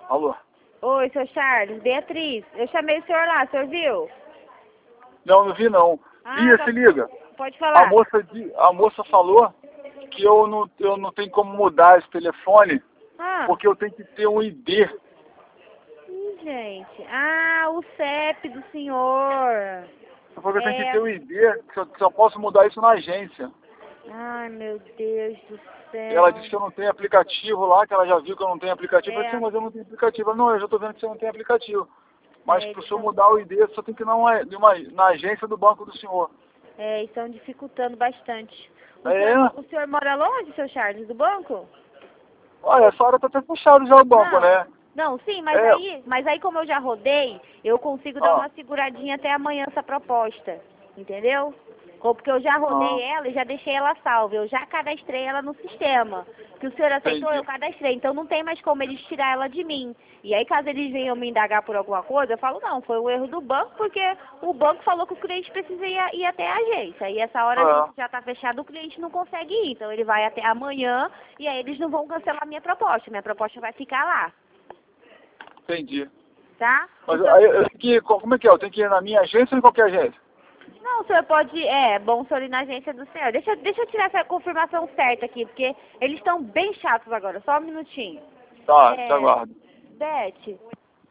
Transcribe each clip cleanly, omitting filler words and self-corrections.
Alô? Oi, seu Charles, Beatriz. Eu chamei o senhor lá, o senhor viu? Não vi não. Tá... Se liga. Pode falar. A moça falou que eu não tenho como mudar esse telefone, porque eu tenho que ter um ID. Gente. O CEP do senhor. Porque eu tenho que ter um ID, só posso mudar isso na agência. Ai, meu Deus do céu. Ela disse que eu não tenho aplicativo lá, que ela já viu que eu não tenho aplicativo. Eu falei, mas eu não tenho aplicativo. Ela, não, eu já estou vendo que você não tem aplicativo. Mas para o senhor mudar o ID, só tem que ir na agência do banco do senhor. Estão dificultando bastante. O senhor mora longe, seu Charles, do banco? Olha, essa hora tá até fechado já o banco, né? Não, sim, mas aí como eu já rodei, eu consigo dar uma seguradinha até amanhã essa proposta, entendeu? Porque eu já rodei ela e já deixei ela salva, eu já cadastrei ela no sistema. Que o senhor aceitou, eu cadastrei, então não tem mais como eles tirar ela de mim. E aí caso eles venham me indagar por alguma coisa, eu falo, não, foi um erro do banco, porque o banco falou que o cliente precisa ir até a agência. E essa hora já está fechado, o cliente não consegue ir, então ele vai até amanhã e aí eles não vão cancelar minha proposta vai ficar lá. Entendi. Tá? Mas aí, como é que é? Eu tenho que ir na minha agência ou em qualquer agência? Não, o senhor pode... É bom o senhor ir na agência do senhor. Deixa eu tirar essa confirmação certa aqui, porque eles estão bem chatos agora. Só um minutinho. Tá, te aguardo. Beth.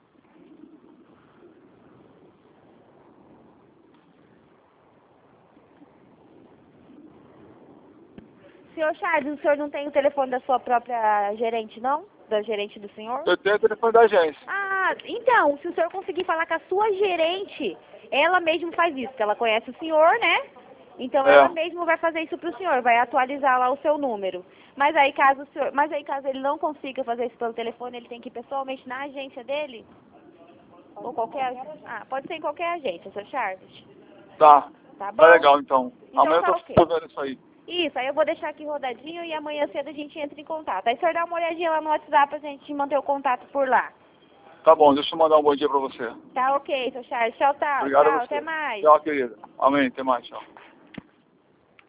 Senhor Charles, o senhor não tem o telefone da sua própria gerente, não? Da gerente do senhor? Eu tenho o telefone da agência. Então, se o senhor conseguir falar com a sua gerente, ela mesmo faz isso, porque ela conhece o senhor, né? Então ela mesmo vai fazer isso pro senhor, vai atualizar lá o seu número. Mas aí caso ele não consiga fazer isso pelo telefone, ele tem que ir pessoalmente na agência dele? Ou qualquer... pode ser em qualquer agência, seu Charles. Tá. Tá bom? Tá legal então. Amanhã Tá, eu tô vendo isso aí. Isso, aí eu vou deixar aqui rodadinho e amanhã cedo a gente entra em contato. Aí o senhor dá uma olhadinha lá no WhatsApp pra gente manter o contato por lá. Tá bom, deixa eu mandar um bom dia pra você. Tá ok, seu Charles. Tchau, Obrigado tchau, a você. até mais. Tchau, querida. Amém, até mais, tchau.